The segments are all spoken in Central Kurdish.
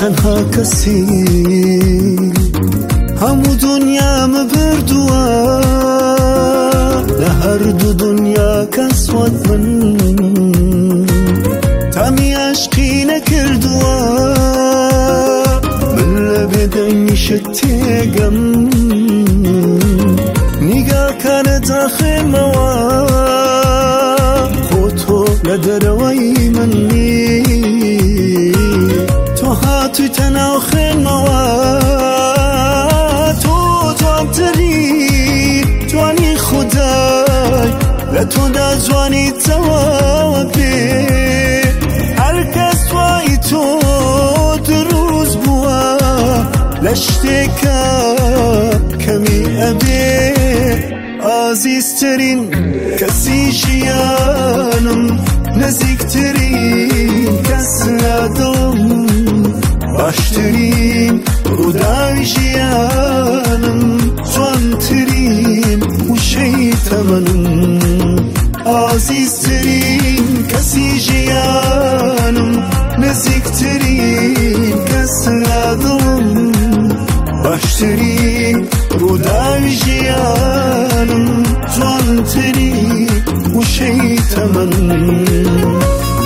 تەنها کەسی هەموو دنیامە بردووە لە هەردوو دنیا کەس وەک من تامی عەشقی نەکردووە من لە بێدەنگیشت تێگەم نیگاکانە داخێمەوە خۆ تۆ لە دەرەوەی منی تۆ هاتوویتە ناو خوێنمەوە تۆ جوانتری جوانی خودای لە تۆدا جوانیتەوە بێ هەر کەس وای تۆ دروست بووە لە شتێکە کەمی ئەبێ ئازیزترین کەسی ژیانم نزیکترین کەس لە دڵم باشترین ڕووداوی ژیانم جوانترین وشەی تەمەنم ئازیزترین کەسی ژیانم نزیکترین کەس لە دڵم باشترین ڕووداوی ژیانم جوانترین وشەی تەمەنم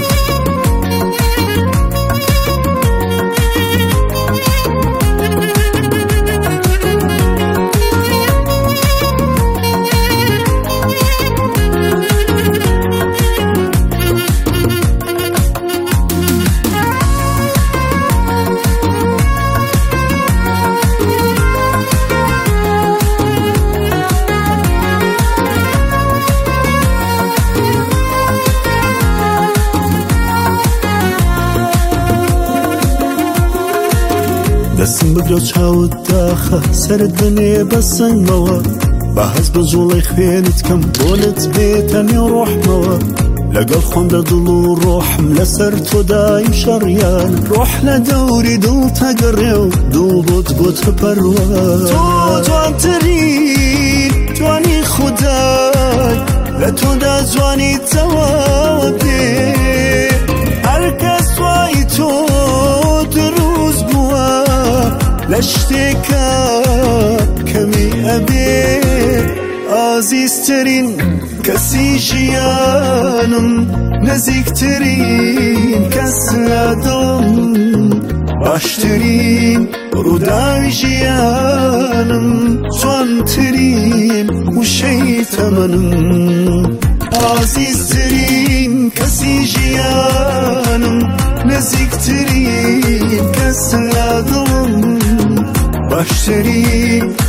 دەستم بگرە و چاوت داخە سەرت بنێ بە سنگمەوە بە هەز بە جوڵەی خوێنت کەم بۆلت بێتە نێو ڕۆحمەوە لەگەڵ خۆمدا دڵ و ڕۆحم لەسەر تۆدایم شەڕیان ڕۆح لە دەوری دڵ تەگەڕێ و دڵ بۆت بۆتە پەروە تۆ جوانترین جوانی خودای لە تۆدا جوانیتەوە بێ هەر کەس وای تۆ دروست بووە لە شتێکە کەمی ئەبێ ئازیزترین کەسی ژیانم نزیکترین کەس لە دڵم باشترین ڕووداوی ژیانم جوانترین وشەی تەمەنم ئازیزترین کەسی ژیانم نزیکترین کەس لە دڵم باشترین